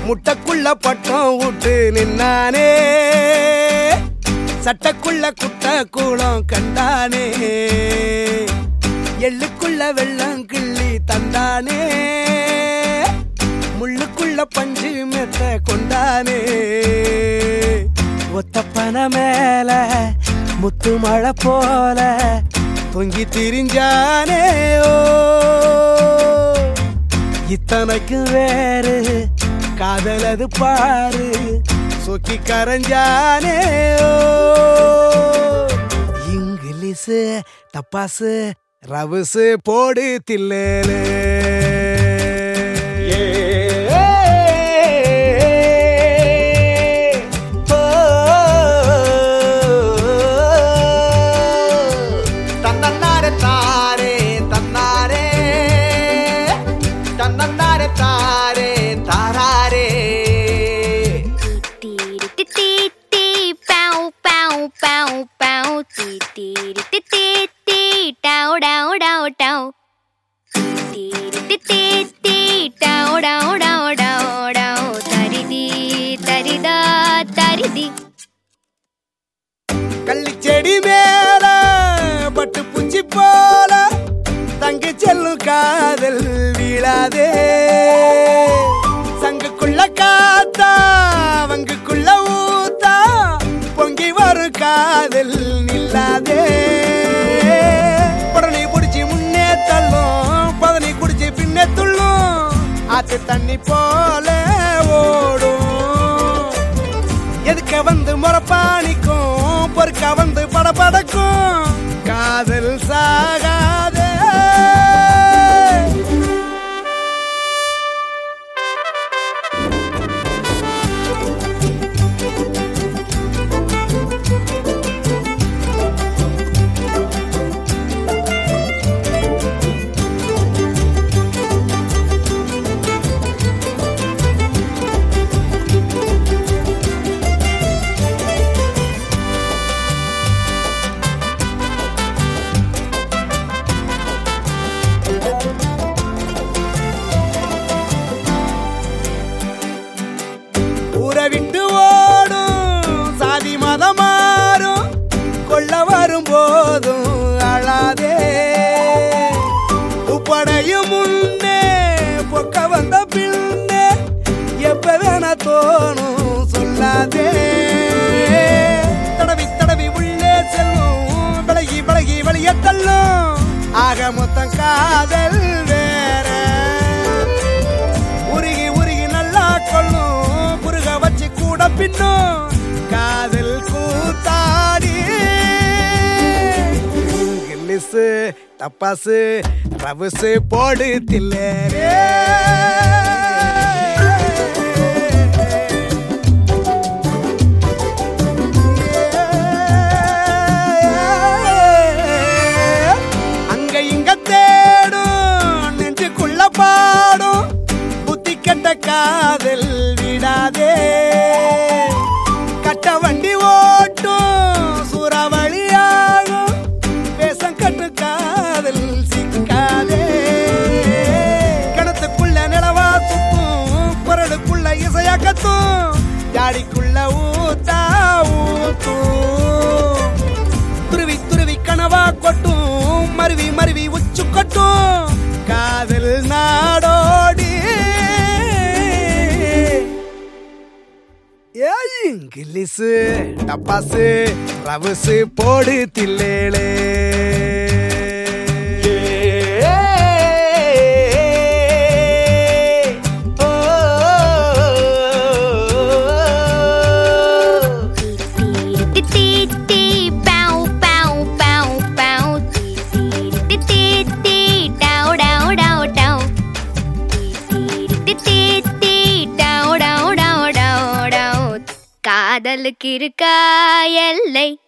முட்டைக்குள்ள பட்டம் விட்டு நின்னானே சட்டக்குள்ள குட்ட கூளம் கண்டானே எள்ளுக்குள்ள வெள்ளம் கிள்ளி தந்தானே முள்ளுக்குள்ள பஞ்சு மெத்த கொண்டானே ஒத்தப்பன மேல முத்து மழை போல தொங்கி திரிஞ்சானே ஓ இத்தனைக்கு வேறு காதலது பாரு சொக்கி கரைஞ்சானே ஓ இங்கிலீஷு டப்பாசு ரவுசு போடு தில்லேலே கள்ளிச்செடி மேல பட்டு பூச்சி போல தங்கி செல்லும் காதல் வீழாதே சங்குக்குள்ள காத்தா வங்குக்குள்ள ஊத்தா பொங்கி வரும் காதல் நில்லாதே உடனே புடிச்சு முன்னே தள்ளும் பதனி குடிச்சு பின்னே துள்ளும் ஆத்து தண்ணி போல ஓடும் எதுக்க வந்து முறப்பாணிக்கும் பொறுக்க வந்து படபடக்கும் காதல் சாகாதே விட்டு ஓடும் சாதி மதம் மாறும் கொள்ள வரும் போதும் அழாதே உப்படையும் முன்னே பொக்க வந்த பின்னே எப்ப வேணா தோணும் சொல்லாதே தடவி தடவி உள்ளே செல்லும் விலகி விலகி வழிய தள்ளும் ஆக மொத்தம் காதல் வேற உருகி உருகி நல்லா கொள்ளும் வச்சு கூட பின்னும் காதல் கூத்தாடி இங்கிலீஷு டப்பாசு ரவுசு போடு தில்லேலே அங்க இங்க தேடும் நெஞ்சுக்குள்ள பாடும் புத்தி கெட்ட காதல் விடாதே கட்ட வண்டி ஓட்டும் சூறாவளியாகும் வேஷம் கட்டு காதல் சிக்காதே கிணத்துக்குள்ள நிலவா சுத்தும் குரலுக்குள்ள இசையா கத்தும் ஜாடிக்குள்ள ஊத்தா ஊத்தும் துருவி துருவி கனவா கொட்டும் மருவி மருவி உச்சு கொட்டும் காதல் நாடோடி இங்கிலீஷு டப்பாசு ரவுசு போடு தில்லேலே காதலுக்கு இருக்கா எல்லை